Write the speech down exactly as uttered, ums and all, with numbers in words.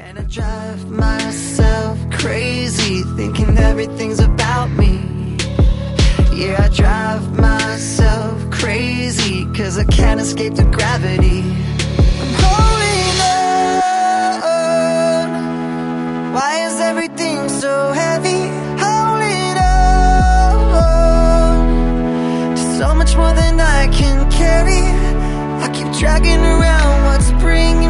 And I drive myself crazy, thinking everything's about me. Yeah, I drive myself crazy, cause I can't escape the gravity. I'm holding on. Why is everything so heavy? Holding on to so much more than I can carry. I keep dragging around what's bringing